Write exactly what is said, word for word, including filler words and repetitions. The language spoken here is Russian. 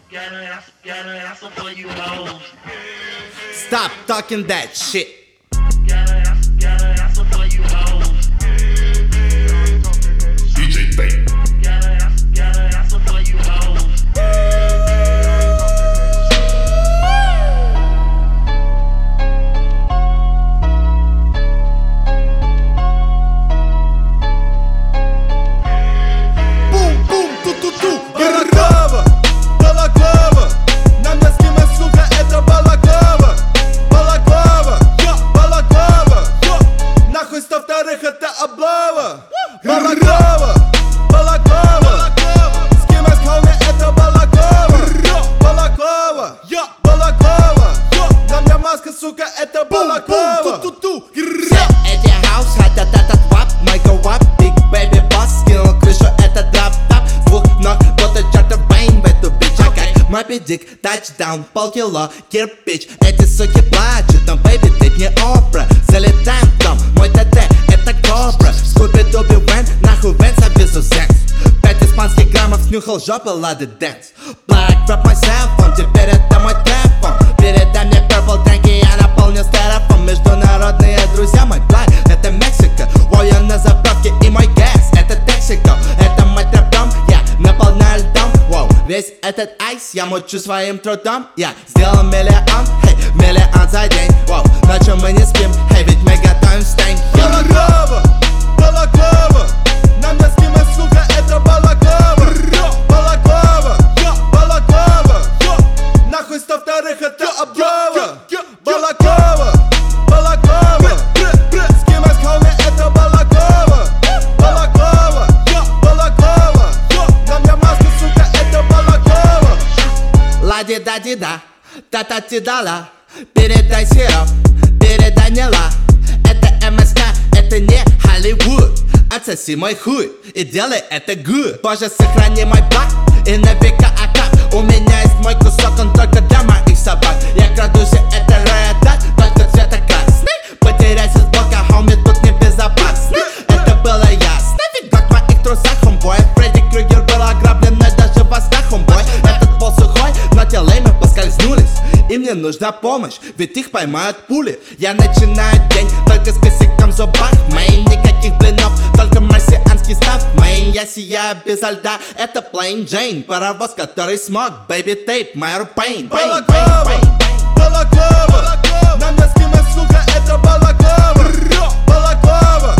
Stop talking that shit. ди джей Pain. Это облава, балаклава, балаклава. С кем я склонен, это балаклава, балаклава, балаклава. На мне маска, сука, это балаклава. Все эти хаус хотят этот вап, майка вап, big baby boss. Скинул крышу, это драп-тап. С двух ног, вот и чартер бейн в эту бича. Как Моби Дик, тачдаун, полкило, кирпич. Эти суки плачут, но бэйби, ты не опра. Залетаем в дом, мой ТТ. Скуби-дуби Вен, нахуй Вен, завезу Зенс. Пять испанских граммов снюхал жопы, лады дэнс. Black rap myself, он теперь это мой телефон. Передай мне purple дрянки, я наполню стерофон. Международные друзья, мой блайд, это Мексика. Воу, я на заправке и мой гэс, это Texaco. Это мой трэп-дом, я наполняю льдом. Воу, весь этот айс я мочу своим трудом. Я сделал миллион, хей, миллион за день. Воу, ночью мы не спим, хей, ведь мы готовим стейк. Балаклава, балаклава, на мне скима, сука, это балаклава, балаклава, балаклава. Нахуй сто вторых, это облава, балаклава, балаклава. С кем я склонен, это балаклава, балаклава, балаклава. На мне маска, сука, это балаклава. Лади-да-ди-да, та-та-ти-да-ла. Передай сироп, передай не ла. Это МСК, это не Hollywood. Отсоси мой хуй и делай это good. Боже, сохрани мой блак и на века акап. У меня есть мой кусок, он только для моих собак. Я крадусь, это райотат, только цвета красный. Потеряйся с бока, хоми, тут небезопасно. Это было ясно, ведь как в моих трусах, хомбой. Фредди Крюгер был ограблен, даже во снах, хомбой. Этот пол сухой, но те леймы поскользнулись. И мне нужна помощь, ведь их поймают пули. Я начинаю день только с косяком в зубах. Мэйн, никаких блинов, только марсианский став. Мэйн, я сияю безо льда, это Plain Jane. Паровоз, который смог, baby tape, Майор Пейн. Балаклава, балаклава, на мне скима, сука, это балаклава, балаклава,